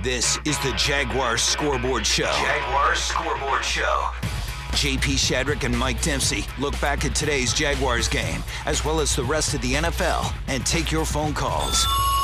This is the Jaguars Scoreboard Show. Jaguars Scoreboard Show. JP Shadrick and Mike Dempsey look back at today's Jaguars game, as well as the rest of the NFL, and take your phone calls.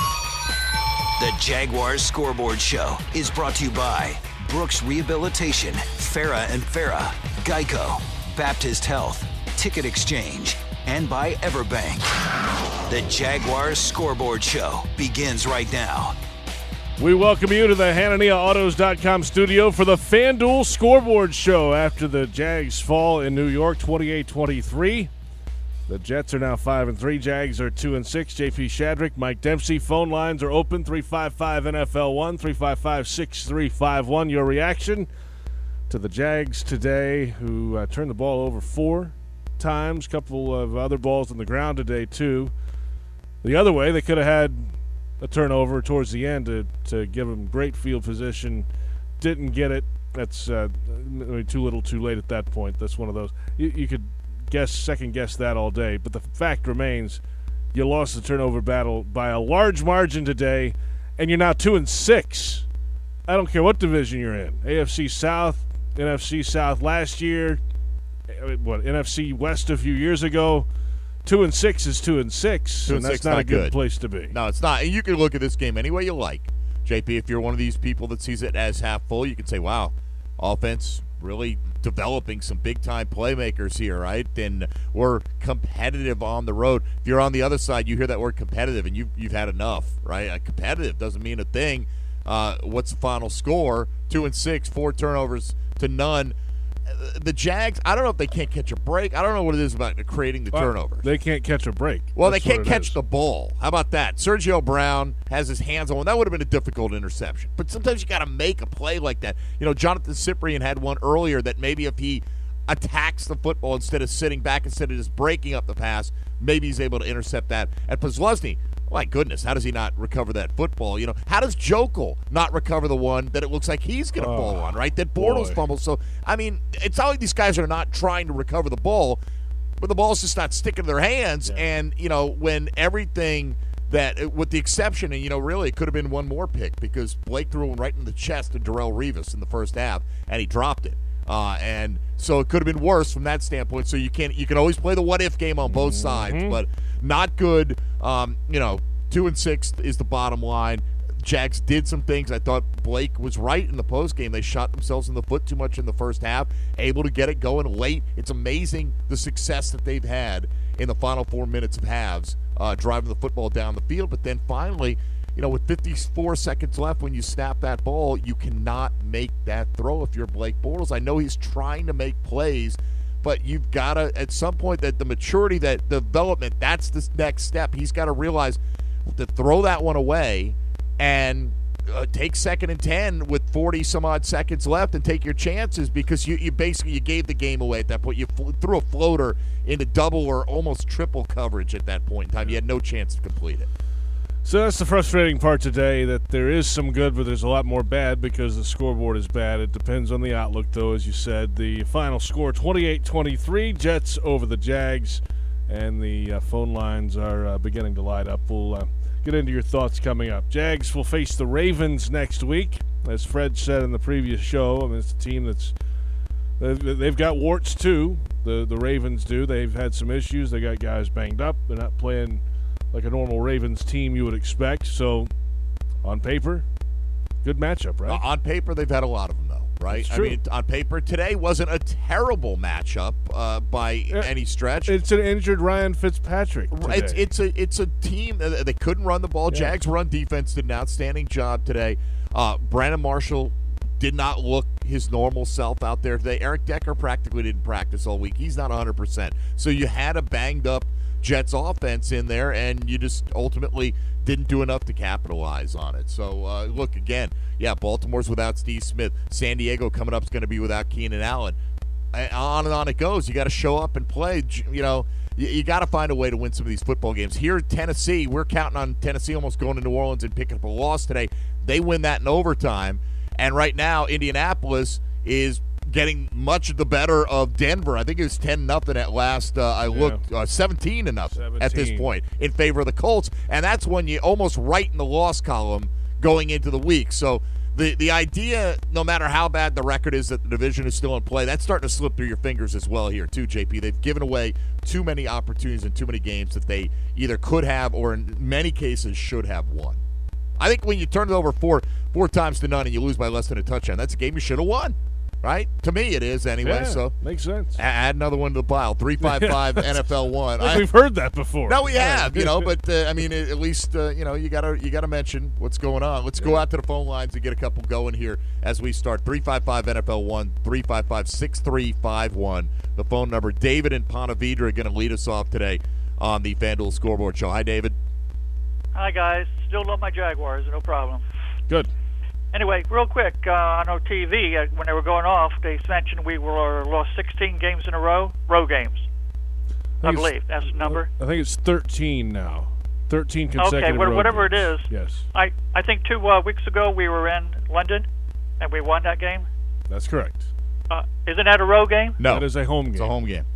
The Jaguars Scoreboard Show is brought to you by Brooks Rehabilitation, Farah and Farah, Geico, Baptist Health, Ticket Exchange, and by Everbank. The Jaguars Scoreboard Show begins right now. We welcome you to the HananiahAutos.com studio for the FanDuel Scoreboard Show after the Jags fall in New York 28-23. The Jets are now 5-3. Jags are 2-6. JP Shadrick, Mike Dempsey. Phone lines are open, 355-NFL-1, 355-6351. Your reaction to the Jags today, who turned the ball over 4 times, a couple of other balls on the ground today, too. The other way, they could have had a turnover towards the end to give them great field position. Didn't get it. That's too little too late at that point. That's one of those. You could second guess that all day. But the fact remains, you lost the turnover battle by a large margin today, and you're now 2-6. I don't care what division you're in. AFC South, NFC South last year, NFC West a few years ago. 2-6 is 2-6, and that's not a good place to be. No, it's not. And you can look at this game any way you like. JP, if you're one of these people that sees it as half full, you can say, wow, offense really developing some big-time playmakers here, right? And we're competitive on the road. If you're on the other side, you hear that word competitive, and you've had enough, right? Competitive doesn't mean a thing. What's the final score? 2-6, 4 turnovers to none. The Jags, I don't know if they can't catch a break. I don't know what it is about creating the turnovers. They can't catch a break. Well, they can't catch the ball. How about that? Sergio Brown has his hands on one. That would have been a difficult interception. But sometimes you got to make a play like that. You know, Jonathan Cyprien had one earlier that maybe if he attacks the football instead of sitting back, instead of just breaking up the pass, maybe he's able to intercept that. At Posluszny, my goodness, how does he not recover that football? You know, how does Jokel not recover the one that it looks like he's going to fall on, right? That Bortles fumbles. So, I mean, it's not like these guys are not trying to recover the ball, but the ball's just not sticking to their hands. Yeah. And, you know, when everything that, with the exception, and, you know, really it could have been one more pick because Blake threw one right in the chest to Darrelle Revis in the first half, and he dropped it. And so it could have been worse from that standpoint. So you can always play the what-if game on both sides, but not good. 2-6 is the bottom line. Jags did some things. I thought Blake was right in the postgame. They shot themselves in the foot too much in the first half, able to get it going late. It's amazing the success that they've had in the final 4 minutes of halves, driving the football down the field. But then finally, you know, with 54 seconds left, when you snap that ball, you cannot make that throw if you're Blake Bortles. I know he's trying to make plays, but you've got to, at some point, that the maturity, that development, that's the next step. He's got to realize to throw that one away and take 2nd and 10 with 40-some-odd seconds left and take your chances, because you basically gave the game away at that point. You threw a floater into double or almost triple coverage at that point in time. You had no chance to complete it. So that's the frustrating part today, that there is some good, but there's a lot more bad because the scoreboard is bad. It depends on the outlook, though, as you said. The final score, 28-23, Jets over the Jags, and the phone lines are beginning to light up. We'll get into your thoughts coming up. Jags will face the Ravens next week. As Fred said in the previous show, I mean, it's a team they've got warts, too. The Ravens do. They've had some issues. They got guys banged up. They're not playing like a normal Ravens team you would expect. So, on paper, good matchup, right? On paper, they've had a lot of them, though, right? I mean, on paper, today wasn't a terrible matchup by any stretch. It's an injured Ryan Fitzpatrick today. It's a team that they couldn't run the ball. Yeah. Jags run defense did an outstanding job today. Brandon Marshall did not look his normal self out there today. Eric Decker practically didn't practice all week. He's not 100%. So you had a banged-up Jets offense in there, and you just ultimately didn't do enough to capitalize on it. So, look, again, Baltimore's without Steve Smith. San Diego coming up is going to be without Keenan Allen. On and on it goes. You got to show up and play. You know, you got to find a way to win some of these football games. Here at Tennessee, we're counting on Tennessee almost going to New Orleans and picking up a loss today. They win that in overtime. And right now, Indianapolis is getting much of the better of Denver. I think it was 10-0 at last. I looked 17-0 at this point in favor of the Colts, and that's when you almost right in the loss column going into the week. So the idea, no matter how bad the record is, that the division is still in play, that's starting to slip through your fingers as well here too, JP. They've given away too many opportunities and too many games that they either could have or in many cases should have won. I think when you turn it over four times to none and you lose by less than a touchdown, that's a game you should have won. Right? To me, it is anyway. Yeah, so makes sense. Add another one to the pile. 355 NFL 1. We've heard that before. No, we have. But I mean, at least you gotta mention what's going on. Let's go out to the phone lines and get a couple going here as we start. 355 NFL 1, 355-6351. The phone number. David and Ponte Vedra are going to lead us off today on the FanDuel Scoreboard Show. Hi, David. Hi, guys. Still love my Jaguars. No problem. Good. Anyway, real quick, on our TV, when they were going off, they mentioned we lost 16 games in a row games. I believe that's the number. I think it's 13 now. 13 consecutive road whatever games. It is. Yes. I think 2 weeks ago we were in London, and we won that game. That's correct. Isn't that a road game? No. That is a home game. It's a home game.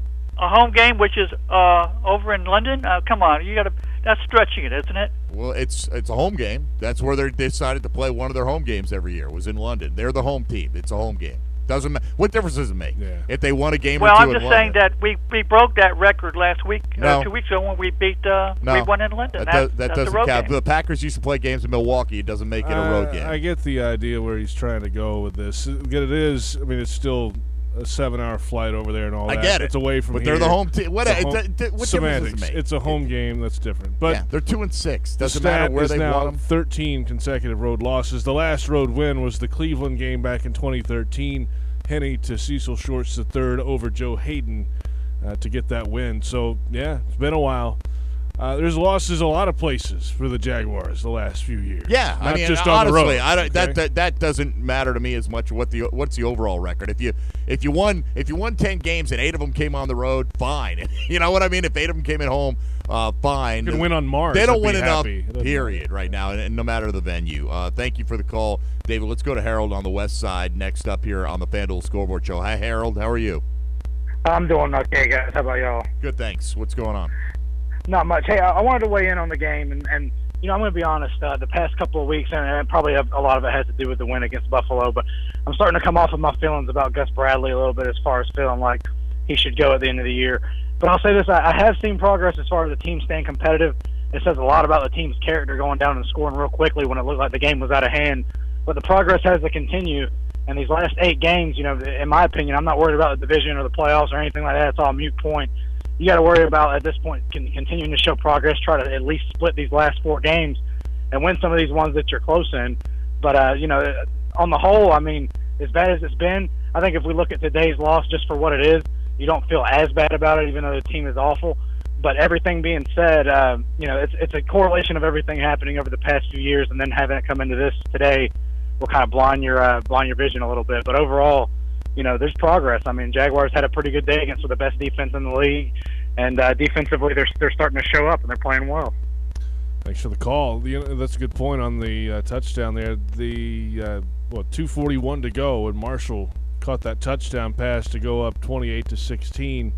A home game, which is over in London? Come on, that's stretching it, isn't it? Well, it's a home game. That's where they decided to play one of their home games every year. Was in London. They're the home team. It's a home game. Doesn't matter. What difference does it make if they won a game or two? Well, I'm just saying that we broke that record last week, 2 weeks ago when we beat we won in London. That that's doesn't a road count. game. The Packers used to play games in Milwaukee. It doesn't make it a road game. I get the idea where he's trying to go with this. It's still a 7-hour flight over there and all that. I get it. It's away from but here. they're the home team. What semantics. difference does it make? It's a home game. That's different. But they're 2-6. Doesn't the matter where is they now won them. 13 consecutive road losses. The last road win was the Cleveland game back in 2013. Henne to Cecil Shorts III over Joe Hayden to get that win. So, yeah, it's been a while. There's losses a lot of places for the Jaguars the last few years. Yeah, not just honestly, on the road. That doesn't matter to me as much. What's the overall record? If you won 10 games and 8 of them came on the road, fine. You know what I mean? If 8 of them came at home, fine. You can win on Mars. They don't win happy. enough. Period. Right now, and no matter the venue. Thank you for the call, David. Let's go to Harold on the west side next up here on the FanDuel Scoreboard Show. Hi, Harold. How are you? I'm doing okay, guys. How about y'all? Good, thanks. What's going on? Not much. Hey, I wanted to weigh in on the game, and I'm going to be honest. The past couple of weeks, and probably a lot of it has to do with the win against Buffalo, but I'm starting to come off of my feelings about Gus Bradley a little bit as far as feeling like he should go at the end of the year. But I'll say this, I have seen progress as far as the team staying competitive. It says a lot about the team's character going down and scoring real quickly when it looked like the game was out of hand. But the progress has to continue, and these last 8 games, in my opinion, I'm not worried about the division or the playoffs or anything like that. It's all a moot point. You got to worry about, at this point, continuing to show progress, try to at least split these last 4 games and win some of these ones that you're close in. But, on the whole, as bad as it's been, I think if we look at today's loss just for what it is, you don't feel as bad about it, even though the team is awful. But everything being said, it's a correlation of everything happening over the past few years, and then having it come into this today will kind of blind your vision a little bit. But overall, there's progress. Jaguars had a pretty good day against the best defense in the league, and defensively they're starting to show up and they're playing well. Thanks for the call. That's a good point on the touchdown there. The 2:41 to go, and Marshall caught that touchdown pass to go up 28-16.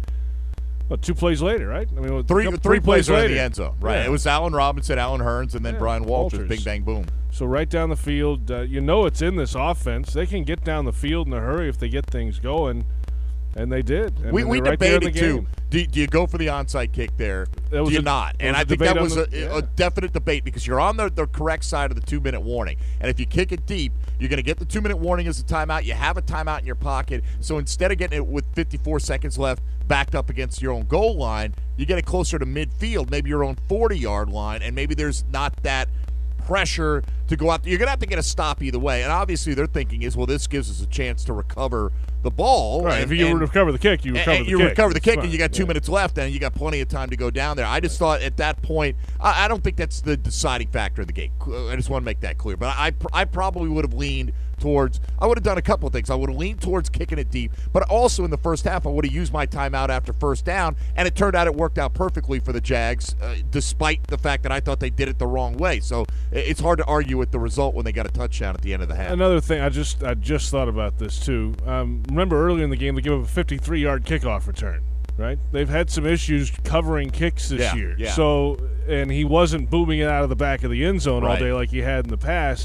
2 plays later, right? Three plays later in the end zone, right? Yeah. It was Allen Robinson, Allen Hearns, and then Brian Walters. Bing, bang, boom. So right down the field, it's in this offense. They can get down the field in a hurry if they get things going, and they did. We right debated, too. Do you go for the onside kick there? Do you not? And I think that was a definite debate because you're on the correct side of the 2-minute warning. And if you kick it deep, you're going to get the 2-minute warning as a timeout. You have a timeout in your pocket. So instead of getting it with 54 seconds left backed up against your own goal line, you get it closer to midfield, maybe your own 40-yard line, and maybe there's not that pressure to go out. You're going to have to get a stop either way. And obviously their thinking is, well, this gives us a chance to recover the ball. Right. If you recover the kick, you recover the kick. And you got 2 minutes left, and you got plenty of time to go down there. I just thought at that point, I don't think that's the deciding factor of the game. I just want to make that clear. But I probably would have leaned towards – I would have done a couple of things. I would have leaned towards kicking it deep, but also in the first half I would have used my timeout after first down, and it turned out it worked out perfectly for the Jags despite the fact that I thought they did it the wrong way. So it's hard to argue with the result when they got a touchdown at the end of the half. Another thing, I just thought about this too. Remember earlier in the game they gave up a 53-yard kickoff return, right? They've had some issues covering kicks this year. Yeah. So, and he wasn't booming it out of the back of the end zone all Right. day like he had in the past.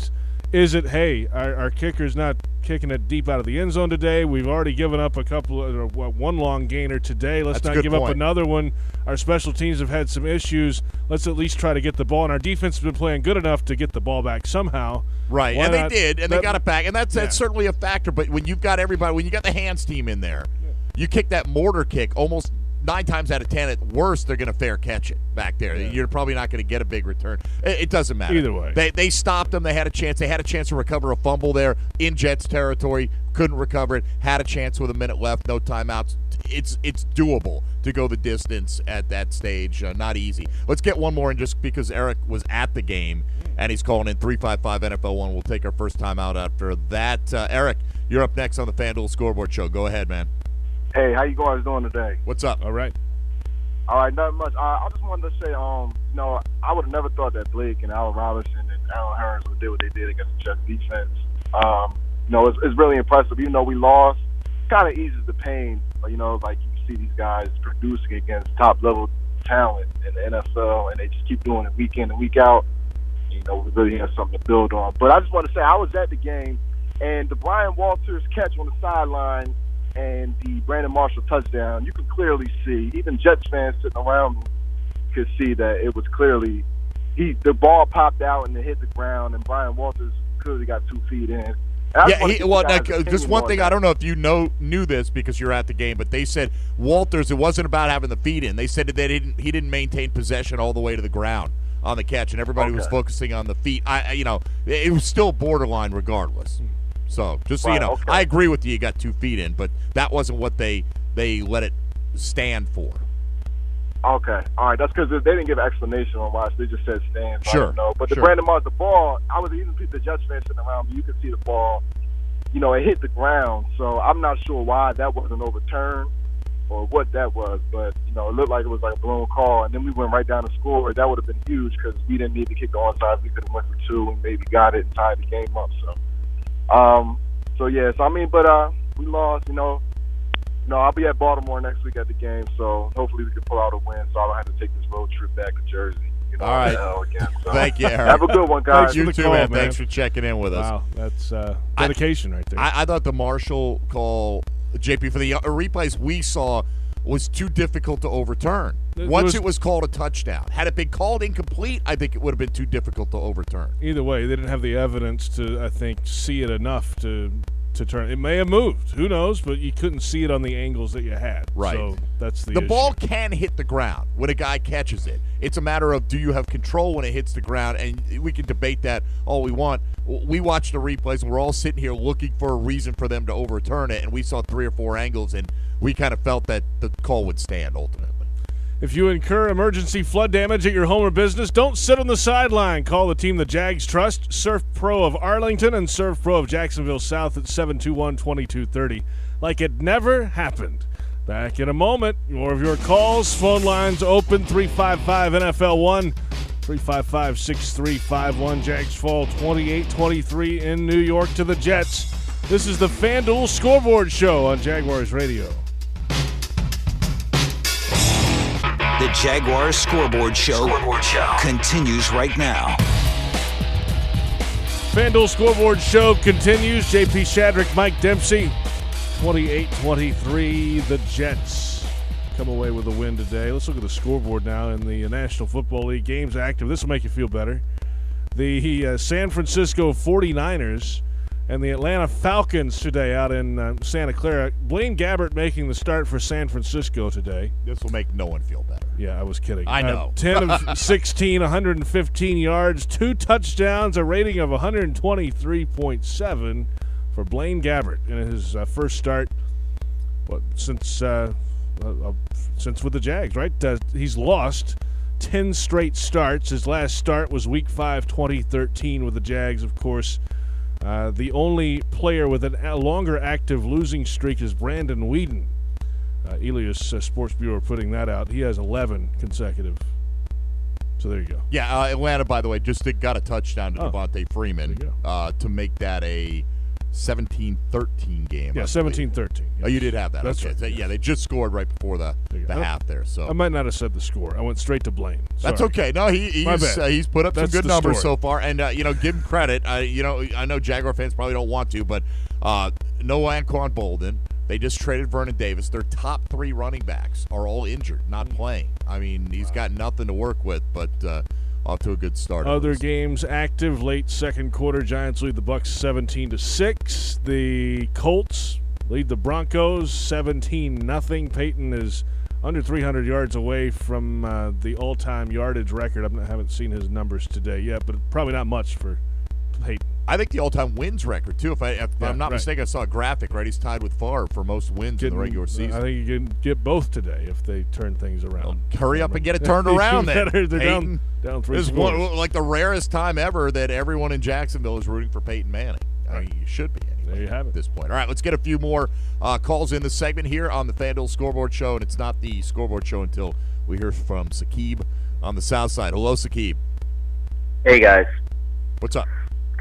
Is it, hey, our kicker's not kicking it deep out of the end zone today. We've already given up one long gainer today. Let's not give up another one. Our special teams have had some issues. Let's at least try to get the ball. And our defense has been playing good enough to get the ball back somehow. Right, and they did, and they got it back. And that's certainly a factor. But when you've got everybody, when you got the hands team in there, you kick that mortar kick almost 9 times out of 10, at worst, they're going to fair catch it back there. Yeah. You're probably not going to get a big return. It doesn't matter. Either way. They stopped them. They had a chance. They had a chance to recover a fumble there in Jets territory. Couldn't recover it. Had a chance with a minute left. No timeouts. It's doable to go the distance at that stage. Not easy. Let's get one more in just because Eric was at the game, and he's calling in 355-NFL1. We'll take our first time out after that. Eric, you're up next on the FanDuel Scoreboard Show. Go ahead, man. Hey, how you guys doing today? What's up? All right, not much. I just wanted to say, I would have never thought that Blake and Allen Robinson and Alan Hearns would do what they did against the Jets defense. It's really impressive. Even though we lost, kind of eases the pain. Like you see these guys producing against top-level talent in the NFL, and they just keep doing it week in and week out. We really have something to build on. But I just want to say, I was at the game, and the Brian Walters catch on the sideline and the Brandon Marshall touchdown, you can clearly see, even Jets fans sitting around me could see that it was clearly the ball popped out and it hit the ground, and Brian Walters clearly got 2 feet in. Just one thing, I don't know if you knew this because you're at the game, but they said Walters, it wasn't about having the feet in. They said that he didn't maintain possession all the way to the ground on the catch, and everybody was focusing on the feet. It was still borderline regardless. So, just so you know, I agree with you. You got 2 feet in, but that wasn't what they let it stand for. Okay, all right. That's because they didn't give an explanation on why. So they just said stand. So sure. I don't know. But the Brandon Marshall, the ball, I was even the Jets fans sitting around, but you could see the ball. It hit the ground. So I'm not sure why that wasn't overturned or what that was. But it looked like it was like a blown call, and then we went right down to score. That would have been huge because we didn't need to kick the onside. We could have went for 2 and maybe got it and tied the game up. So. We lost, I'll be at Baltimore next week at the game, so hopefully we can pull out a win so I don't have to take this road trip back to Jersey. All right. Again, so. Thank you, Eric. Have a good one, guys. You too, man. Thanks for checking in with us. Wow, that's dedication right there. I thought the Marshall call, JP, for the replays we saw was too difficult to overturn. Once it was called a touchdown. Had it been called incomplete, I think it would have been too difficult to overturn. Either way, they didn't have the evidence to, I think, see it enough to turn. It may have moved. Who knows? But you couldn't see it on the angles that you had. Right. So that's the issue. Ball can hit the ground when a guy catches it. It's a matter of, do you have control when it hits the ground? And we can debate that all we want. We watched the replays, and we're all sitting here looking for a reason for them to overturn it, and we saw 3 or 4 angles, and we kind of felt that the call would stand ultimately. If you incur emergency flood damage at your home or business, don't sit on the sideline. Call the team the Jags trust, Surf Pro of Arlington and Surf Pro of Jacksonville South at 721-2230. Like it never happened. Back in a moment. More of your calls. Phone lines open, 355-NFL1, 355-6351. Jags fall 28-23 in New York to the Jets. This is the FanDuel Scoreboard Show on Jaguars Radio. The Jaguars Scoreboard Show continues right now. FanDuel Scoreboard Show continues. JP Shadrick, Mike Dempsey. 28-23, the Jets come away with a win today. Let's look at the scoreboard now in the National Football League. Games active. This will make you feel better. The San Francisco 49ers and the Atlanta Falcons today out in Santa Clara. Blaine Gabbert making the start for San Francisco today. This will make no one feel better. Yeah, I was kidding. I know. 10 of 16, 115 yards, 2 touchdowns, a rating of 123.7 for Blaine Gabbert in his first start since with the Jags, right? He's lost 10 straight starts. His last start was Week 5, 2013 with the Jags, of course. The only player with a longer active losing streak is Brandon Weeden. Elias Sports Bureau putting that out. He has 11 consecutive. So there you go. Yeah, Atlanta, by the way, just got a touchdown to Devontae Freeman to make that a 17-13 game. Yeah, 17-13. Oh, you did have that. That's okay. right. So, yeah, they just scored right before the half there. So I might not have said the score. I went straight to Blaine. That's okay. No, he's put up That's some good the numbers story. so far, and give him credit. I know Jaguar fans probably don't want to, but no Anquan Bolden. They just traded Vernon Davis. Their top 3 running backs are all injured, not playing. I mean, he's got nothing to work with, but off to a good start. Other games active late second quarter. Giants lead the Bucks 17-6. The Colts lead the Broncos 17-0. Peyton is under 300 yards away from the all-time yardage record. I haven't seen his numbers today yet, but probably not much for Peyton. I think the all-time wins record, too. If I'm not mistaken, I saw a graphic, right? He's tied with Favre for most wins in the regular season. I think you can get both today if they turn things around. Well, hurry up and get it turned around then. They're Peyton, down 3 this is scores. like the rarest time ever that everyone in Jacksonville is rooting for Peyton Manning. I mean, you should be anyway. There you have it. At this point. All right, let's get a few more calls in this segment here on the FanDuel Scoreboard Show, and it's not the Scoreboard Show until we hear from Saqib on the south side. Hello, Saqib. Hey, guys. What's up?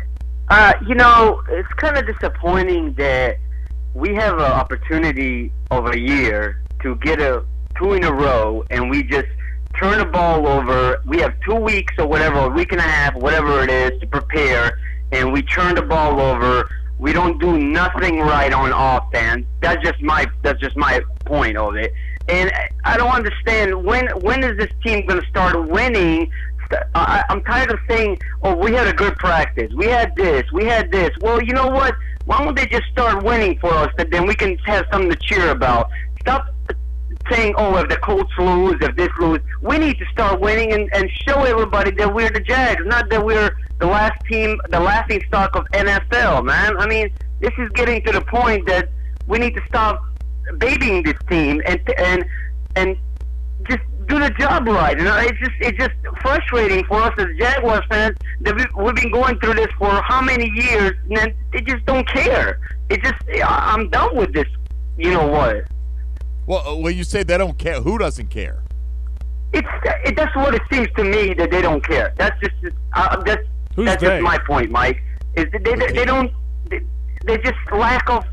It's kind of disappointing that we have an opportunity of a year to get 2 in a row, and we just turn the ball over. We have 2 weeks or whatever, a week and a half, whatever it is, to prepare, and we turn the ball over. We don't do nothing right on offense. That's just my point of it. And I don't understand when is this team going to start winning? I'm tired of saying, oh, we had a good practice. We had this. Well, you know what? Why don't they just start winning for us, that then we can have something to cheer about? Stop saying, oh, if the Colts lose, if this lose. We need to start winning and show everybody that we're the Jags, not that we're the last team, the laughing stock of NFL, man. I mean, this is getting to the point that we need to stop babying this team and just do the job right. It's just frustrating for us as Jaguars fans that we've been going through this for how many years, and they just don't care. I'm done with this. You know what? Well, when you say they don't care, who doesn't care? That's what it seems to me, that they don't care. That's just my point, Mike. Is they just lack of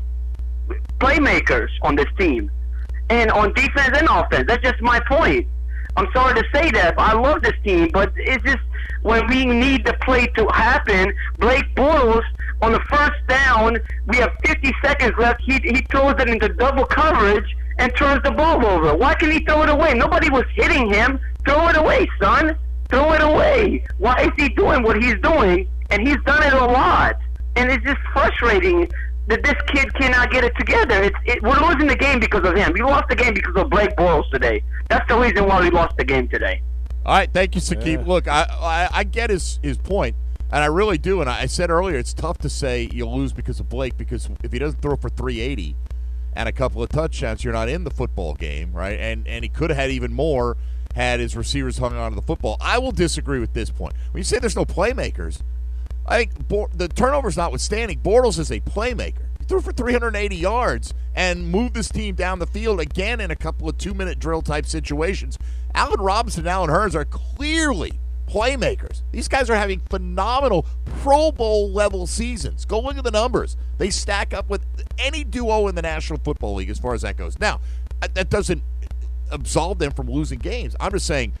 playmakers on this team, and on defense and offense. That's just my point. I'm sorry to say that, but I love this team, but it's just when we need the play to happen, Blake Bortles, on the first down, we have 50 seconds left, he throws it into double coverage and turns the ball over. Why can't he throw it away? Nobody was hitting him. Throw it away, son. Throw it away. Why is he doing what he's doing? And he's done it a lot. And it's just frustrating that this kid cannot get it together. We're losing the game because of him. We lost the game because of Blake Bortles today. That's the reason why we lost the game today. All right, thank you, Saqib. Yeah. Look, I get his point, and I really do. And I said earlier, it's tough to say you'll lose because of Blake, because if he doesn't throw for 380 and a couple of touchdowns, you're not in the football game, right? And he could have had even more had his receivers hung on to the football. I will disagree with this point. When you say there's no playmakers, I think the turnovers notwithstanding, Bortles is a playmaker. He threw for 380 yards and moved this team down the field again in a couple of 2-minute drill type situations. Allen Robinson and Allen Hurns are clearly playmakers. These guys are having phenomenal Pro Bowl level seasons. Go look at the numbers. They stack up with any duo in the National Football League as far as that goes. Now, that doesn't absolve them from losing games. I'm just saying,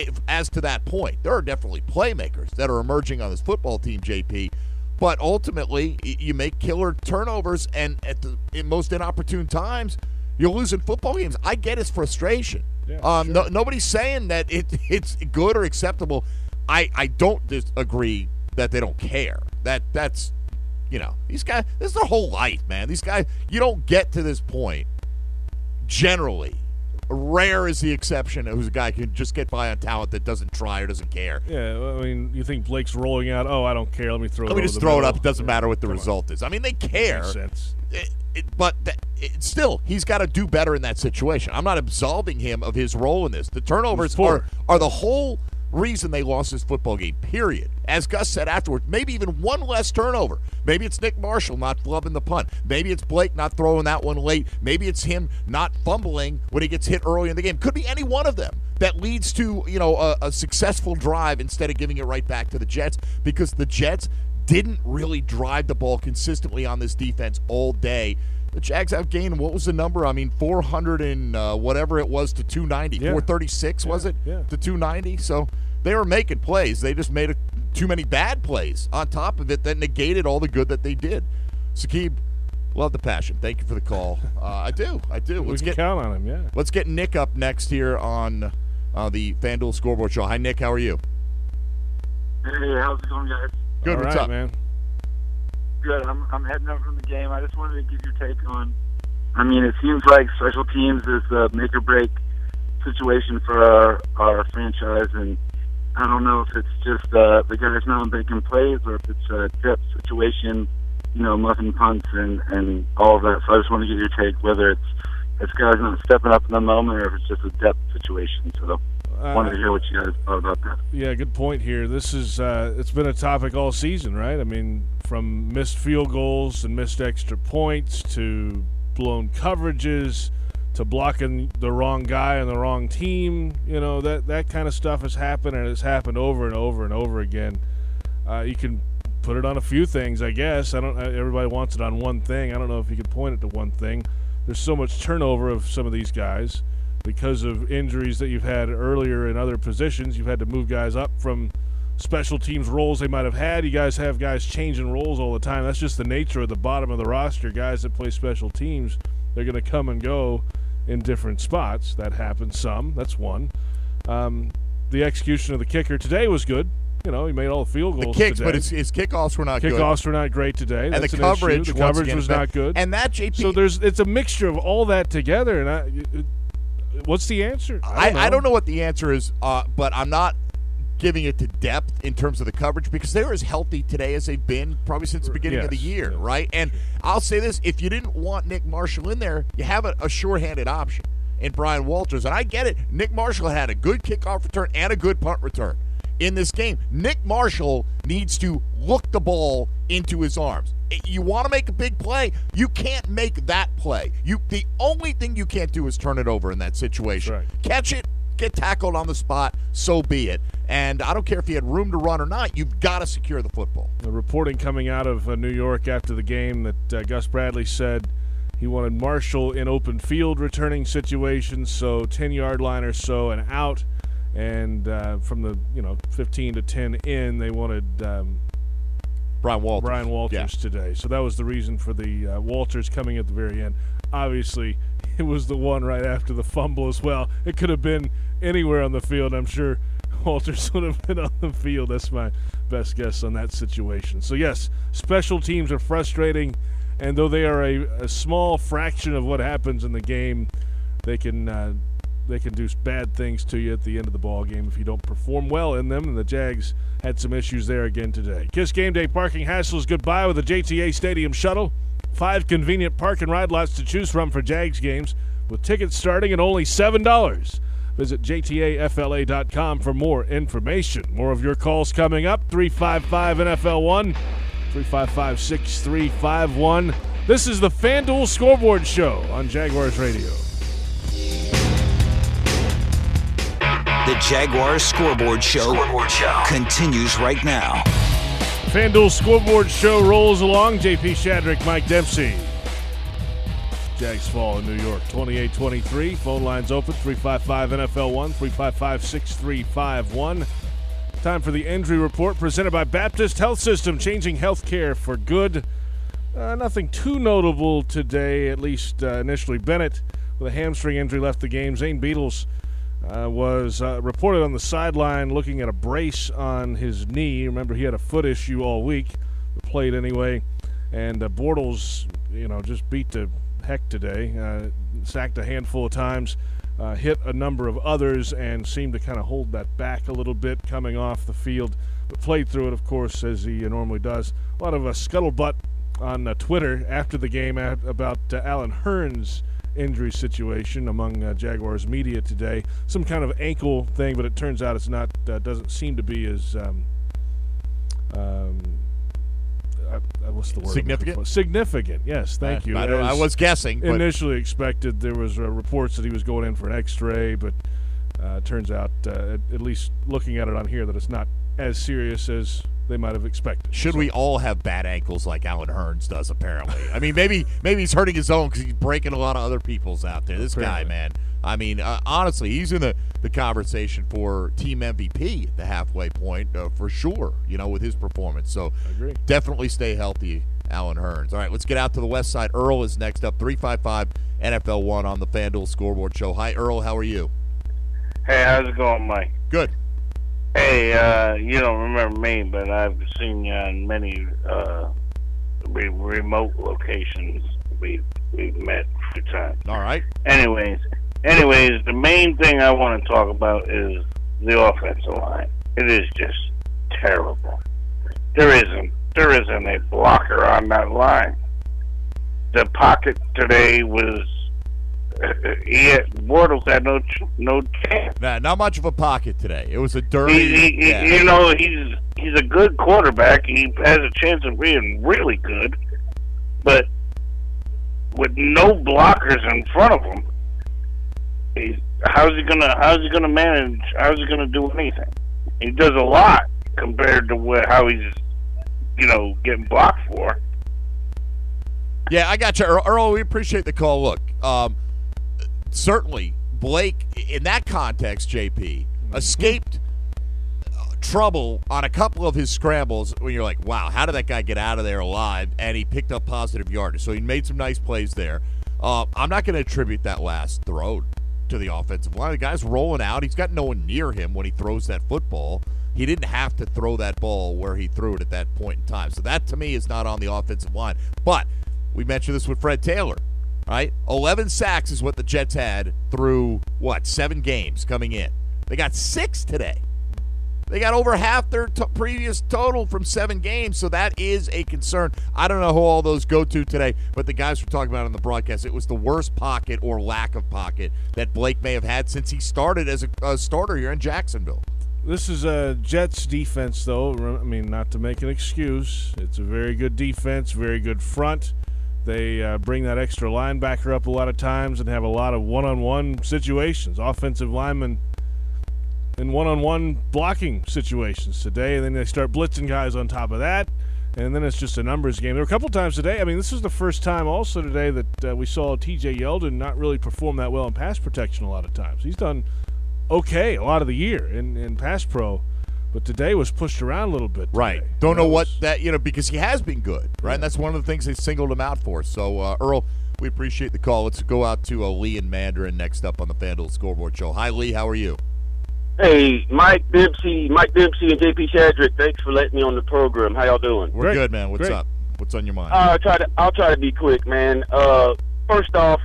as to that point, there are definitely playmakers that are emerging on this football team, JP. But ultimately, you make killer turnovers, and in most inopportune times, you're losing football games. I get his frustration. Yeah, sure. Nobody's saying that it's good or acceptable. I don't disagree that they don't care. That's these guys. This is their whole life, man. These guys. You don't get to this point generally. Rare is the exception who's a guy who can just get by on talent that doesn't try or doesn't care. Yeah, I mean, you think Blake's rolling out, oh, I don't care, let me throw it up. It doesn't matter what the result is. I mean, they care. Makes sense. But still, he's got to do better in that situation. I'm not absolving him of his role in this. The turnovers are the whole reason they lost this football game, period. As Gus said afterwards, maybe even one less turnover. Maybe it's Nick Marshall not flubbing the punt. Maybe it's Blake not throwing that one late. Maybe it's him not fumbling when he gets hit early in the game. Could be any one of them that leads to a successful drive instead of giving it right back to the Jets, because the Jets didn't really drive the ball consistently on this defense all day. The Jags outgained, what was the number? I mean, 400 and whatever it was to 290. Yeah. 436, was it? Yeah. To 290. So they were making plays. They just made too many bad plays on top of it that negated all the good that they did. Saqib, love the passion. Thank you for the call. I do. We can count on him, yeah. Let's get Nick up next here on the FanDuel Scoreboard Show. Hi, Nick. How are you? Hey, how's it going, guys? Good. All What's right, up, man? Good. I'm heading over from the game. I just wanted to get your take on. I mean, it seems like special teams is a make or break situation for our franchise, and I don't know if it's just the guys not making plays or if it's a depth situation, muffing punts and all of that. So I just want to get your take whether it's guys not stepping up in the moment or if it's just a depth situation. So I wanted to hear what you guys thought about that. Yeah, good point here. This is it's been a topic all season, right? I mean, from missed field goals and missed extra points to blown coverages to blocking the wrong guy on the wrong team. That kind of stuff has happened, and it's happened over and over and over again. You can put it on a few things, I guess. Everybody wants it on one thing. I don't know if you could point it to one thing. There's so much turnover of some of these guys because of injuries that you've had earlier in other positions. You've had to move guys up from special teams roles they might have had. You guys have guys changing roles all the time. That's just the nature of the bottom of the roster. Guys that play special teams, they're going to come and go in different spots. That happens some. That's one. The execution of the kicker today was good. He made all the field goals kicks, today. but his kickoffs were not good. Kickoffs were not great today. And That's the an coverage, issue. The coverage was not good. And that, JP. So it's a mixture of all that together. And what's the answer? I don't know what the answer is, but I'm not giving it to depth in terms of the coverage because they're as healthy today as they've been probably since the beginning of the year, right? And I'll say this, if you didn't want Nick Marshall in there, you have a sure-handed option in Brian Walters. And I get it. Nick Marshall had a good kickoff return and a good punt return in this game. Nick Marshall needs to look the ball into his arms. You want to make a big play, you can't make that play. The only thing you can't do is turn it over in that situation. Right. Catch it, get tackled on the spot, so be it. And I don't care if you had room to run or not, you've got to secure the football. The reporting coming out of New York after the game that Gus Bradley said he wanted Marshall in open field returning situations, so 10-yard line or so and out. And from the 15 to 10 in, they wanted Brian Walters today. So that was the reason for the Walters coming at the very end. Obviously, it was the one right after the fumble as well. It could have been anywhere on the field. I'm sure Walters would have been on the field. That's my best guess on that situation. So, yes, special teams are frustrating, and though they are a small fraction of what happens in the game, they can do bad things to you at the end of the ball game if you don't perform well in them, and the Jags had some issues there again today. Kiss Game Day parking hassles goodbye with the JTA Stadium Shuttle. 5 convenient park and ride lots to choose from for Jags games, with tickets starting at only $7. Visit jtafla.com for more information. More of your calls coming up. 355-NFL1, 355-6351. This is the FanDuel Scoreboard Show on Jaguars Radio. The Jaguars Scoreboard Show continues right now. FanDuel Scoreboard Show rolls along. JP Shadrick, Mike Dempsey. Jags fall in New York, 28-23. Phone lines open, 355-NFL1, 355-6351. Time for the injury report presented by Baptist Health System, changing health care for good. Nothing too notable today, at least initially. Bennett, with a hamstring injury, left the game. Zane Beadles was reported on the sideline looking at a brace on his knee. Remember, he had a foot issue all week, but played anyway. And Bortles, just beat the heck today. Sacked a handful of times, hit a number of others, and seemed to kind of hold that back a little bit coming off the field. But played through it, of course, as he normally does. A lot of scuttlebutt on Twitter after the game about Alan Hearn's injury situation among Jaguars media today. Some kind of ankle thing, but it turns out it's not. Doesn't seem to be as what's the word? Significant. Significant. Yes, thank you. I was guessing. But initially expected, there was reports that he was going in for an X-ray, but turns out, at least looking at it on here, that it's not as serious as they might have expected. Should we all have bad ankles like Alan Hearns does, apparently? I mean, maybe he's hurting his own because he's breaking a lot of other people's out there. This guy, man. I mean, honestly, he's in the conversation for team MVP at the halfway point for sure, with his performance. So definitely stay healthy, Alan Hearns. All right, let's get out to the west side. Earl is next up, 355 NFL 1 on the FanDuel Scoreboard Show. Hi, Earl. How are you? Hey, how's it going, Mike? Good. Hey, you don't remember me, but I've seen you on many remote locations. We've met a few times. All right. Anyways, the main thing I want to talk about is the offensive line. It is just terrible. There isn't a blocker on that line. The pocket today was. Bortles had no chance. Nah, not much of a pocket today. It was a dirty. He's a good quarterback. He has a chance of being really good, but with no blockers in front of him, how's he gonna manage? How's he gonna do anything? He does a lot compared to how he's getting blocked for. Yeah, I got you, Earl. We appreciate the call. Look. Certainly, Blake, in that context, JP, escaped trouble on a couple of his scrambles when you're like, wow, how did that guy get out of there alive? And he picked up positive yardage. So he made some nice plays there. I'm not going to attribute that last throw to the offensive line. The guy's rolling out. He's got no one near him when he throws that football. He didn't have to throw that ball where he threw it at that point in time. So that, to me, is not on the offensive line. But we mentioned this with Fred Taylor. Right, 11 sacks is what the Jets had through, 7 games coming in. They got 6 today. They got over half their previous total from 7 games, so that is a concern. I don't know who all those go to today, but the guys were talking about on the broadcast, it was the worst pocket or lack of pocket that Blake may have had since he started as a starter here in Jacksonville. This is a Jets defense, though. I mean, not to make an excuse. It's a very good defense, very good front. They bring that extra linebacker up a lot of times and have a lot of one-on-one situations, offensive linemen in one-on-one blocking situations today, and then they start blitzing guys on top of that, and then it's just a numbers game. There were a couple times today. I mean, this is the first time also today that we saw T.J. Yeldon not really perform that well in pass protection a lot of times. He's done okay a lot of the year in pass pro. But today was pushed around a little bit today. Right. Don't know what that, because he has been good, right? Yeah. And that's one of the things they singled him out for. So, Earl, we appreciate the call. Let's go out to Lee and Mandarin next up on the FanDuel Scoreboard Show. Hi, Lee. How are you? Hey, Mike Dempsey and JP Shadrick, thanks for letting me on the program. How y'all doing? We're good, man. What's up? What's on your mind? I'll try to be quick, man. First off,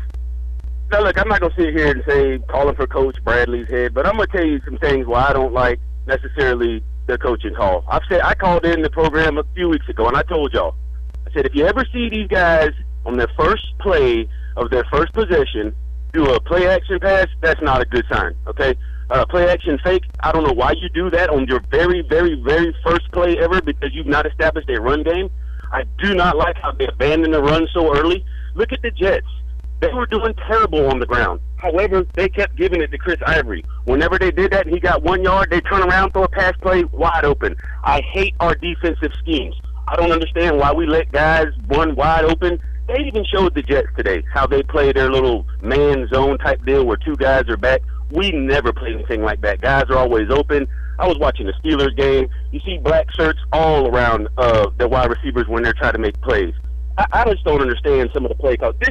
now look, I'm not going to sit here and say calling for Coach Bradley's head, but I'm going to tell you some things why I don't like necessarily their coaching call. I called in the program a few weeks ago, and I told y'all, I said, if you ever see these guys on their first play of their first possession do a play action pass, that's not a good sign, okay? Play action fake, I don't know why you do that on your very, very, very first play ever because you've not established a run game. I do not like how they abandoned the run so early. Look at the Jets. They were doing terrible on the ground. However, they kept giving it to Chris Ivory. Whenever they did that and he got 1 yard, they turn around, throw a pass play wide open. I hate our defensive schemes. I don't understand why we let guys run wide open. They even showed the Jets today how they play their little man zone type deal where 2 guys are back. We never play anything like that. Guys are always open. I was watching the Steelers game. You see black shirts all around the wide receivers when they're trying to make plays. I just don't understand some of the play calls.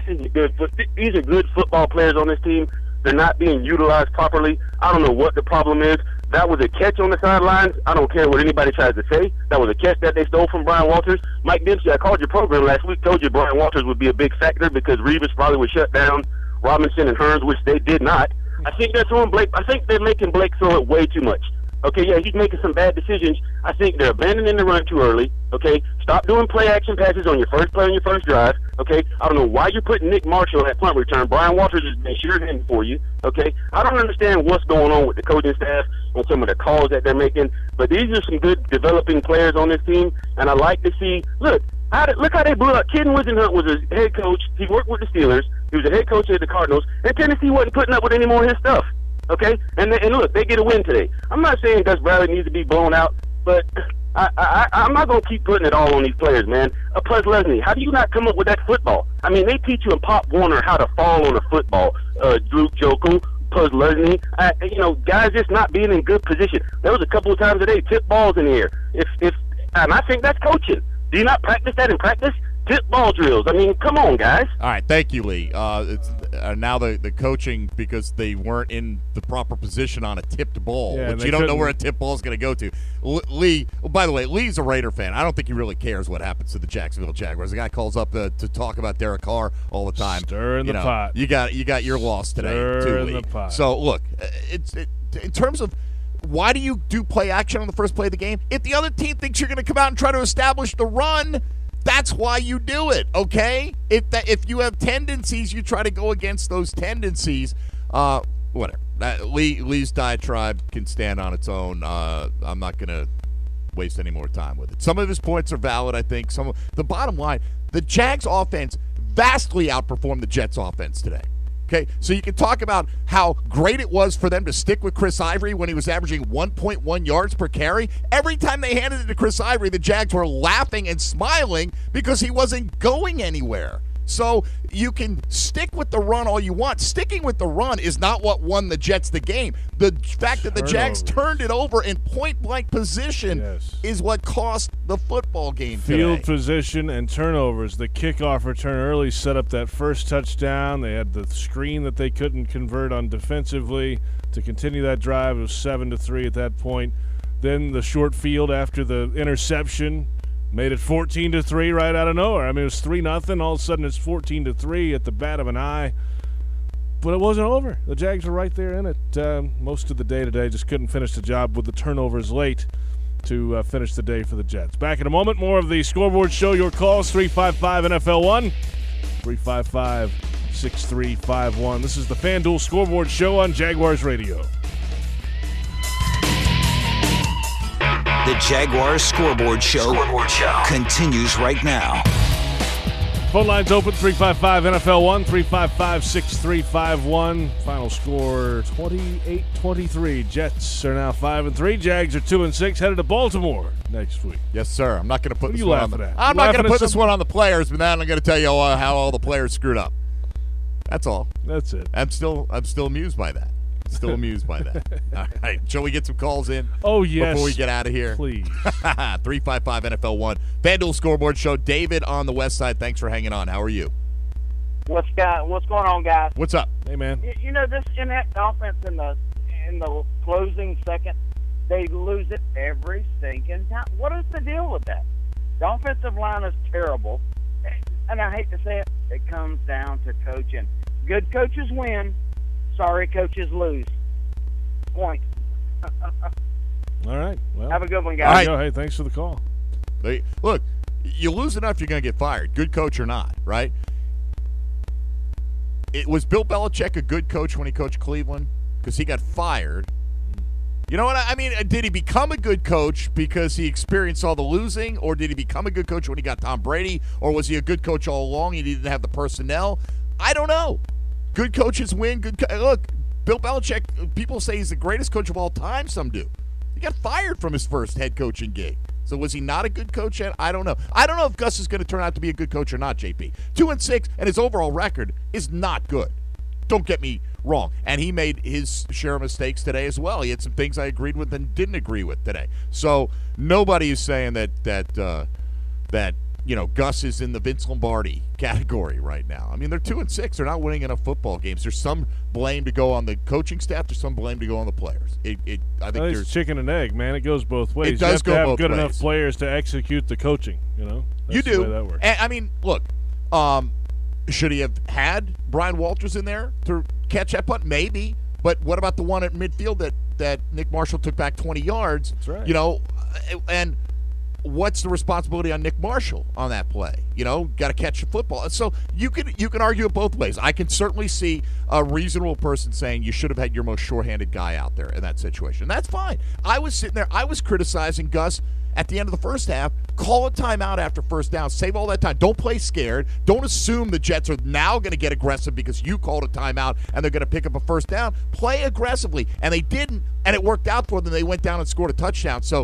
These are good football players on this team. They're not being utilized properly. I don't know what the problem is. That was a catch on the sidelines. I don't care what anybody tries to say. That was a catch that they stole from Brian Walters. Mike Dempsey, I called your program last week, told you Brian Walters would be a big factor because Revis probably would shut down Robinson and Hearns, which they did not. I think they're throwing Blake. I think they're making Blake throw it way too much. Okay, yeah, he's making some bad decisions. I think they're abandoning the run too early. Okay, stop doing play action passes on your first play on your first drive. Okay, I don't know why you're putting Nick Marshall at punt return. Brian Walters has been sure in for you. Okay, I don't understand what's going on with the coaching staff and some of the calls that they're making. But these are some good developing players on this team, and I like to see. Look how they blew up. Ken Wisenhunt was a head coach. He worked with the Steelers. He was a head coach at the Cardinals, and Tennessee wasn't putting up with any more of his stuff. Okay, and look, they get a win today. I'm not saying Gus Bradley needs to be blown out. But I'm not going to keep putting it all on these players, man. Plus, Leslie, how do you not come up with that football? I mean, they teach you in Pop Warner how to fall on a football. Drew Jokel, Plus Leslie, guys just not being in good position. There was a couple of times today, tip balls in the air. And I think that's coaching. Do you not practice that in practice? Tip ball drills. I mean, come on, guys. All right, thank you, Lee. It's now the coaching, because they weren't in the proper position on a tipped ball, which you don't know where a tipped ball is going to go to. Lee, by the way, Lee's a Raider fan. I don't think he really cares what happens to the Jacksonville Jaguars. The guy calls up to talk about Derek Carr all the time. Stirring the pot. You got your loss today, too, Lee. The pot. So look, in terms of why do you do play action on the first play of the game? If the other team thinks you're going to come out and try to establish the run, that's why you do it, okay? If you have tendencies, you try to go against those tendencies. Whatever. Lee's diatribe can stand on its own. I'm not going to waste any more time with it. Some of his points are valid, I think. The bottom line, the Jags offense vastly outperformed the Jets offense today. Okay, so you can talk about how great it was for them to stick with Chris Ivory when he was averaging 1.1 yards per carry. Every time they handed it to Chris Ivory, the Jags were laughing and smiling because he wasn't going anywhere. So you can stick with the run all you want. Sticking with the run is not what won the Jets the game. The fact that the Jags turned it over in point-blank position is what cost the football game today. Field position and turnovers. The kickoff return early set up that first touchdown. They had the screen that they couldn't convert on defensively to continue that drive. It was 7-3 at that point. Then the short field after the interception made it 14-3 right out of nowhere. I mean, it was 3-0. All of a sudden, it's 14-3 at the bat of an eye. But it wasn't over. The Jags were right there in it most of the day today. Just couldn't finish the job with the turnovers late to finish the day for the Jets. Back in a moment, more of the Scoreboard Show. Your calls, 355-NFL1, 355-6351. This is the FanDuel Scoreboard Show on Jaguars Radio. The Jaguars Scoreboard Show continues right now. Phone lines open, 355-NFL1, 355-6351. Final score, 28-23. Jets are now 5-3. Jags are 2-6, headed to Baltimore next week. Yes, sir. I'm not going to put this one on the I'm not going to put this one on the players, but then I'm going to tell you how all the players screwed up. That's all. That's it. I'm still amused by that. Still amused by that. All right. Shall we get some calls in? Oh, yes. Before we get out of here? Please. 355-NFL1. FanDuel Scoreboard Show. David on the west side. Thanks for hanging on. How are you? What's going on, guys? What's up? Hey, man. You know, this inept offense in the closing second, they lose it every stinking time. What is the deal with that? The offensive line is terrible. And I hate to say it, it comes down to coaching. Good coaches win. Sorry, coaches lose. Point. All right. Well, have a good one, guys. All right. Hey, thanks for the call. Look, you lose enough, you're going to get fired. Good coach or not, right? Was Bill Belichick a good coach when he coached Cleveland? Because he got fired. You know what I mean? Did he become a good coach because he experienced all the losing, or did he become a good coach when he got Tom Brady, or was he a good coach all along? He didn't have the personnel. I don't know. Good coaches win. Look, Bill Belichick, people say he's the greatest coach of all time. Some do. He got fired from his first head coaching gig. So was he not a good coach yet? I don't know. I don't know if Gus is going to turn out to be a good coach or not, JP. 2-6, and his overall record is not good. Don't get me wrong. And he made his share of mistakes today as well. He had some things I agreed with and didn't agree with today. So nobody is saying that Gus is in the Vince Lombardi category right now. I mean, they're 2-6. They're not winning enough football games. There's some blame to go on the coaching staff. There's some blame to go on the players. I think it's chicken and egg, man. It goes both ways. It does go both ways. You have to have good enough players to execute the coaching. That's you do. The way that works. And, I mean, look, should he have had Brian Walters in there to catch that punt? Maybe. But what about the one at midfield that Nick Marshall took back 20 yards? That's right. And what's the responsibility on Nick Marshall on that play? Got to catch the football. So you can argue it both ways. I can certainly see a reasonable person saying you should have had your most shorthanded guy out there in that situation. That's fine. I was sitting there. I was criticizing Gus at the end of the first half. Call a timeout after first down. Save all that time. Don't play scared. Don't assume the Jets are now going to get aggressive because you called a timeout and they're going to pick up a first down. Play aggressively. And they didn't, and it worked out for them. They went down and scored a touchdown. So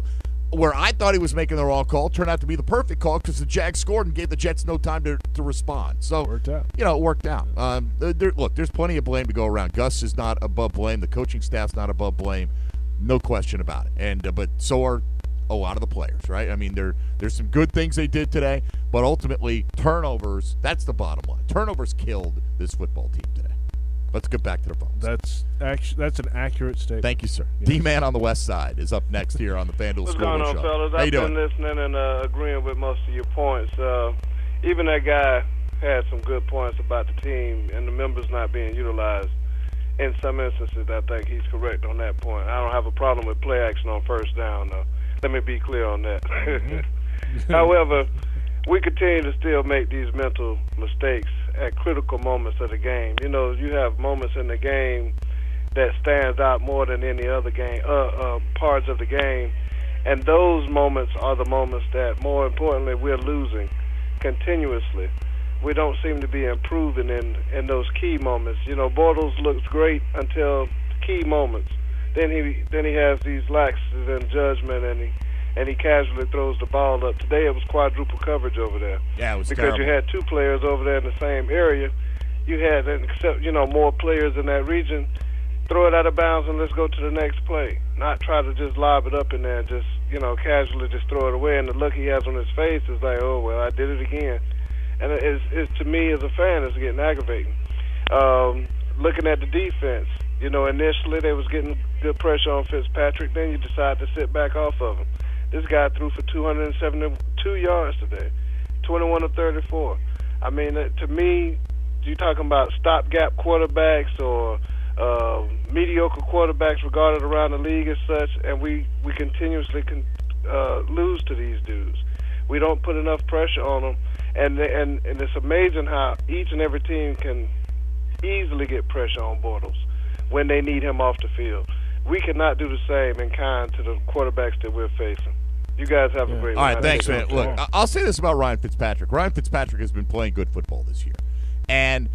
where I thought he was making the wrong call turned out to be the perfect call because the Jags scored and gave the Jets no time to respond. So, worked out. It worked out. Look, there's plenty of blame to go around. Gus is not above blame. The coaching staff's not above blame. No question about it. But so are a lot of the players, right? I mean, there's some good things they did today, but ultimately turnovers, that's the bottom line. Turnovers killed this football team today. Let's get back to the phones. That's an accurate statement. Thank you, sir. Yes. D-Man on the West Side is up next here on the FanDuel What's Scoreboard going on, Show. fellas? How you I've doing? been listening and agreeing with most of your points. Even that guy had some good points about the team and the members not being utilized. In some instances, I think he's correct on that point. I don't have a problem with play action on first down, though. Let me be clear on that. However, we continue to still make these mental mistakes at critical moments of the game. You know, you have moments in the game that stands out more than any other game, parts of the game, and those moments are the moments that, more importantly, we're losing continuously. We don't seem to be improving in those key moments. You know, Bortles looks great until key moments. Then he has these lapses in judgment, and he casually throws the ball up. Today it was quadruple coverage over there. Yeah, it was because terrible. you had two players over there in the same area. You had, more players in that region. Throw it out of bounds and let's go to the next play. Not try to just lob it up in there and just, casually just throw it away. And the look he has on his face is like, oh, well, I did it again. And it's to me as a fan, it's getting aggravating. Looking at the defense, initially they was getting good pressure on Fitzpatrick. Then you decide to sit back off of him. This guy threw for 272 yards today, 21 of 34. I mean, to me, you're talking about stopgap quarterbacks or mediocre quarterbacks regarded around the league as such, and we continuously lose to these dudes. We don't put enough pressure on them, and it's amazing how each and every team can easily get pressure on Bortles when they need him off the field. We cannot do the same in kind to the quarterbacks that we're facing. You guys have a great one. All right, thanks, man. Look, I'll say this about Ryan Fitzpatrick. Ryan Fitzpatrick has been playing good football this year. And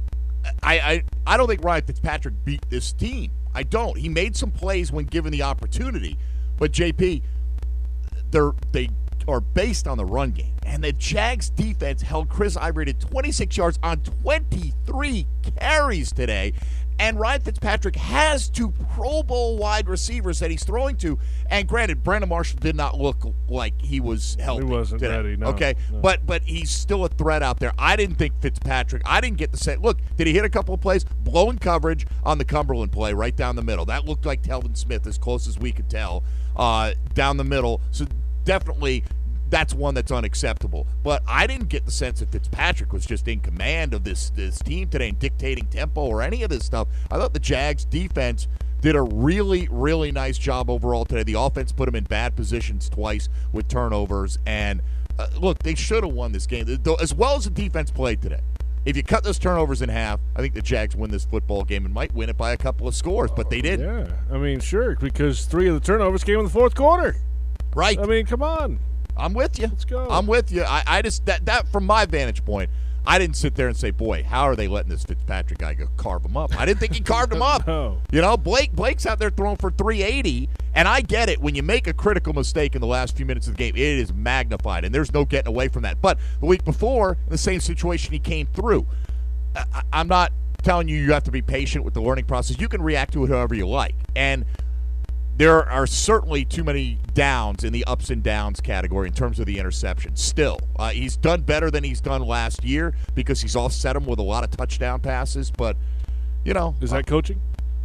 I don't think Ryan Fitzpatrick beat this team. I don't. He made some plays when given the opportunity. But, JP, they are based on the run game. And the Jags defense held Chris Ivory to 26 yards on 23 carries today. And Ryan Fitzpatrick has two Pro Bowl wide receivers that he's throwing to. And granted, Brandon Marshall did not look like he was healthy. He wasn't today. ready, no. Okay, no. But he's still a threat out there. I didn't think Fitzpatrick, I didn't get the set. Look, did he hit a couple of plays? Blowing coverage on the Cumberland play right down the middle. That looked like Telvin Smith, as close as we could tell, down the middle. So definitely that's one that's unacceptable. But I didn't get the sense that Fitzpatrick was just in command of this team today and dictating tempo or any of this stuff. I thought the Jags defense did a really, really nice job overall today. The offense put them in bad positions twice with turnovers. And, look, they should have won this game, as well as the defense played today. If you cut those turnovers in half, I think the Jags win this football game and might win it by a couple of scores, but they didn't. Yeah, I mean, sure, because 3 of the turnovers came in the fourth quarter. Right. I mean, come on. I'm with you. Let's go. I'm with you. I just that from my vantage point, I didn't sit there and say, boy, how are they letting this Fitzpatrick guy go carve him up? I didn't think he carved him up. No. Blake's out there throwing for 380, and I get it. When you make a critical mistake in the last few minutes of the game, it is magnified, and there's no getting away from that. But the week before, in the same situation, he came through. I'm not telling you have to be patient with the learning process. You can react to it however you like. And there are certainly too many downs in the ups and downs category in terms of the interception. Still, he's done better than he's done last year because he's offset him with a lot of touchdown passes. But, is that coaching?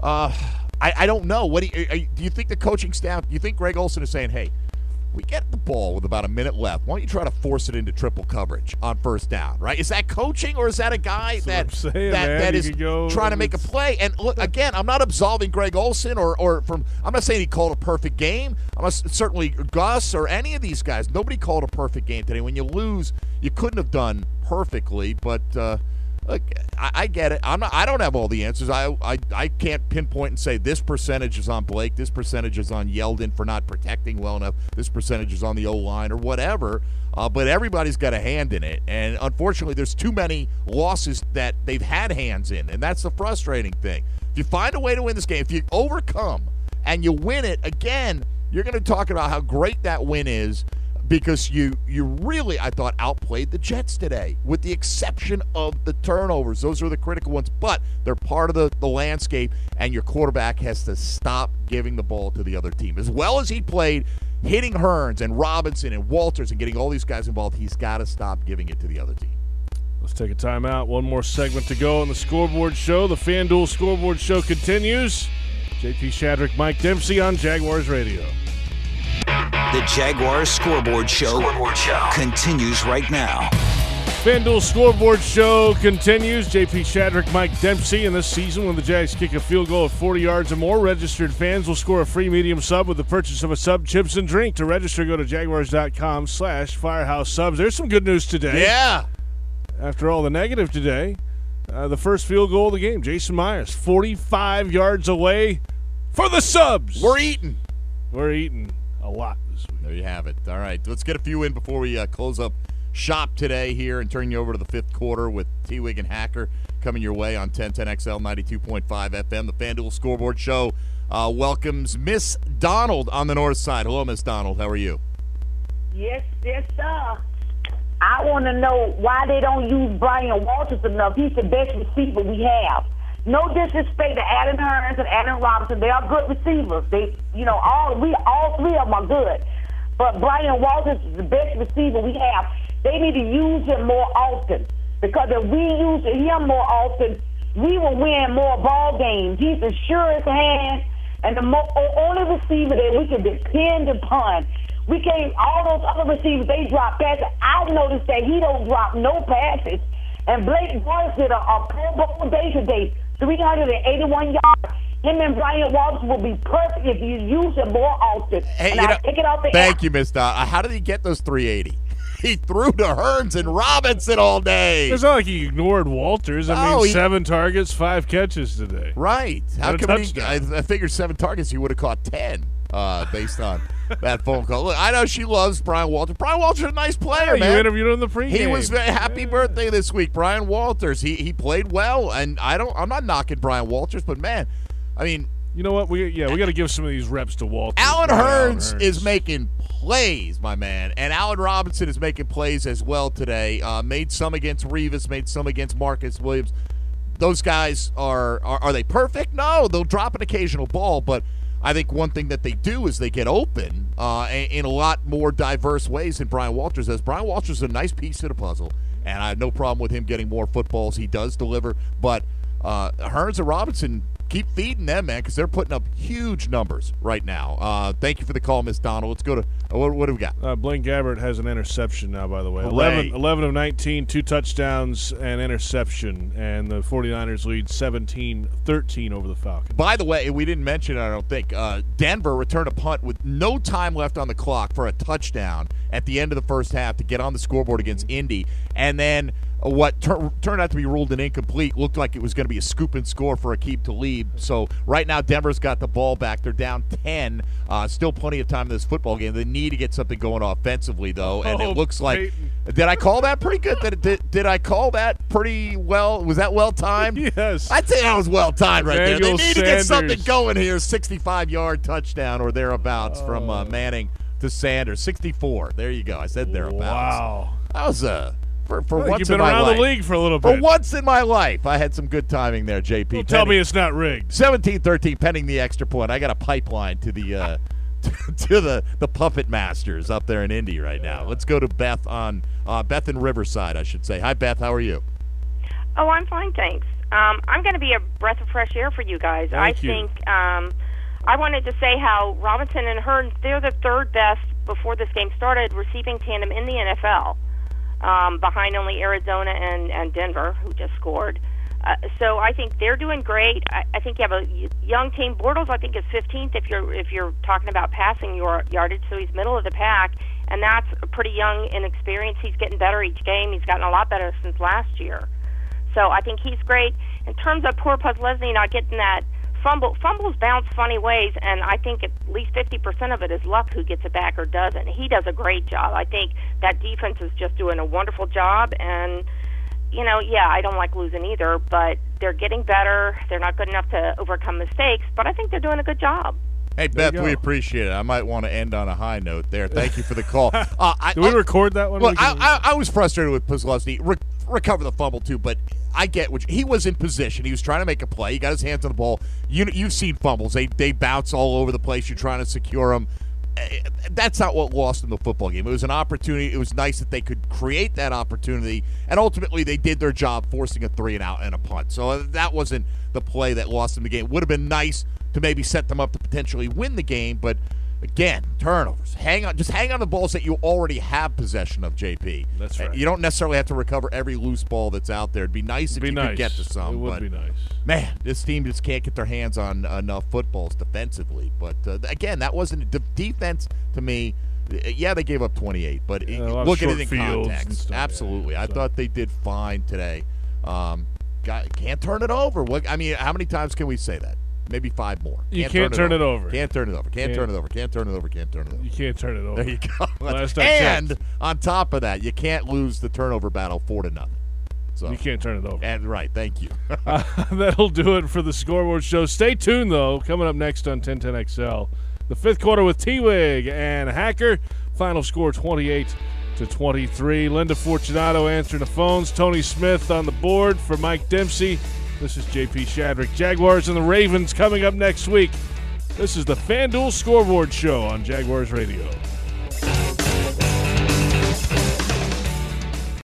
I don't know. What do you think the coaching staff? Do you think Greg Olsen is saying, "Hey, we get the ball with about a minute left. Why don't you try to force it into triple coverage on first down?" Right? Is that coaching, or is that a guy that is trying to make a play? And look, again, I'm not absolving Greg Olsen or from. I'm not saying he called a perfect game. I'm not, certainly Gus or any of these guys. Nobody called a perfect game today. When you lose, you couldn't have done perfectly, but. Look, I get it. I don't have all the answers. I can't pinpoint and say this percentage is on Blake, this percentage is on Yeldon for not protecting well enough, this percentage is on the O-line or whatever. But everybody's got a hand in it. And unfortunately, there's too many losses that they've had hands in, and that's the frustrating thing. If you find a way to win this game, if you overcome and you win it, again, You're going to talk about how great that win is because you really, I thought, outplayed the Jets today, with the exception of the turnovers. Those are the critical ones, but they're part of the landscape, and your quarterback has to stop giving the ball to the other team. As well as he played, hitting Hearns and Robinson and Walters and getting all these guys involved, he's got to stop giving it to the other team. Let's take a timeout. One more segment to go on the Scoreboard Show. The FanDuel Scoreboard Show continues. JP Shadrick, Mike Dempsey on Jaguars Radio. The Jaguars Scoreboard Show continues right now. FanDuel Scoreboard Show continues. JP Shadrick, Mike Dempsey. And this season, when the Jags kick a field goal of 40 yards or more, registered fans will score a free medium sub with the purchase of a sub, chips, and drink. To register, go to Jaguars.com/Firehouse Subs. There's some good news today. Yeah. After all the negative today, the first field goal of the game, Jason Myers, 45 yards away for the subs. We're eating a lot this week. There you have it. All right, let's get a few in before we close up shop today here and turn you over to the fifth quarter with T-Wig and Hacker coming your way on 1010XL 92.5 FM. The FanDuel Scoreboard Show welcomes Miss Donald on the north side. Hello, Miss Donald. How are you? Yes, sir. I want to know why they don't use Brian Walters enough. He's the best receiver we have. No disrespect to Adam Hearns and Adam Robinson. They are good receivers. All three of them are good. But Brian Walters is the best receiver we have. They need to use him more often, because if we use him more often, we will win more ball games. He's the surest hand and the only receiver that we can depend upon. We can't. All those other receivers, they drop passes. I've noticed that he don't drop no passes. And Blake Bortles did a Pro Bowl day today, 381 yards. Him and Brian Walters will be perfect if you use him more often. Hey, and I'll take it off the thank you, Miss Donald. How did he get those 380? He threw to Hearns and Robinson all day. It's not like he ignored Walters. 7 targets, 5 catches today. Right. How come I figured 7 targets, he would have caught 10 based on that phone call. Look, I know she loves Brian Walters. Brian Walters is a nice player, man. You interviewed him in the pregame. He was happy birthday this week, Brian Walters. He played well, and I'm not knocking Brian Walters, but man, I mean, you know what? We got to give some of these reps to Walters. Alan Hearns is making plays, my man, and Allen Robinson is making plays as well today. Made some against Revis, made some against Marcus Williams. Those guys are they perfect? No, they'll drop an occasional ball, but I think one thing that they do is they get open in a lot more diverse ways than Brian Walters does. Brian Walters is a nice piece of the puzzle, and I have no problem with him getting more footballs. He does deliver, but Hearns and Robinson, keep feeding them, man, because they're putting up huge numbers right now. Thank you for the call, Miss Donald. Let's go to what do we got? Blaine Gabbert has an interception now, by the way. Hooray. 11 of 19, 2 touchdowns and interception, and the 49ers lead 17-13 over the Falcons. By the way, we didn't mention it, I don't think. Denver returned a punt with no time left on the clock for a touchdown at the end of the first half to get on the scoreboard against Indy, and then what turned out to be ruled an incomplete looked like it was going to be a scoop and score for Aqib Talib. So right now Denver's got the ball back. They're down 10. Still plenty of time in this football game. They need to get something going offensively, though. And it looks like Peyton. Did I call that pretty good? Did I call that pretty well? Was that well-timed? Yes. I'd say that was well-timed right there. They Daniel need to get something Sanders. going here. 65-yard touchdown or thereabouts from Manning to Sanders. 64. There you go. I said thereabouts. Wow. That was for Well, once you've in been my around life. the league for a little For bit. once in my life, I had some good timing there, JP. Don't tell me it's not rigged. 17-13 pending the extra point. I got a pipeline to the to the Puppet Masters up there in Indy right now. Let's go to Beth on Beth in Riverside, I should say. Hi, Beth. How are you? Oh, I'm fine, thanks. I'm going to be a breath of fresh air for you guys. Thank you. think I wanted to say how Robinson and Hearns, they're the third best before this game started receiving tandem in the NFL, behind only Arizona and Denver, who just scored. So I think they're doing great. I think you have a young team. Bortles, I think, is 15th if you're talking about passing yardage, so he's middle of the pack, and that's a pretty young inexperienced. He's getting better each game. He's gotten a lot better since last year. So I think he's great. In terms of poor Puslesny not getting that fumbles bounce funny ways, and I think at least 50% of it is luck who gets it back or doesn't. He does a great job. I think that defense is just doing a wonderful job, and I don't like losing either, but they're getting better. They're not good enough to overcome mistakes, but I think they're doing a good job. Hey, Beth, we appreciate it. I might want to end on a high note there. Thank you for the call. Did we record that one? Well, I was frustrated with Pusilowski. Recover the fumble, too, but I get what he was in position. He was trying to make a play. He got his hands on the ball. You've seen fumbles. They bounce all over the place. You're trying to secure them. That's not what lost them the football game. It was an opportunity. It was nice that they could create that opportunity, and ultimately they did their job forcing a 3-and-out and a punt. So that wasn't the play that lost them the game. It would have been nice to maybe set them up to potentially win the game, but again, turnovers. Just hang on the balls that you already have possession of, JP. That's right. You don't necessarily have to recover every loose ball that's out there. It'd be nice if you could get to some. It would be nice. Man, this team just can't get their hands on enough footballs defensively. But again, that wasn't defense to me. Yeah, they gave up 28, but look at it in context. Absolutely. I thought they did fine today. Can't turn it over. I mean, how many times can we say that? Maybe 5 more. You can't turn it over. Can't turn it over. Can't turn it over. Can't turn it over. Can't turn it over. You can't turn it over. There you go. And on top of that, you can't lose the turnover battle 4-0. So you can't turn it over. And right, thank you. That'll do it for the Scoreboard Show. Stay tuned, though. Coming up next on 1010XL, the fifth quarter with T-Wig and Hacker. Final score 28-23. Linda Fortunato answering the phones. Tony Smith on the board for Mike Dempsey. This is JP Shadrick. Jaguars and the Ravens coming up next week. This is the FanDuel Scoreboard Show on Jaguars Radio.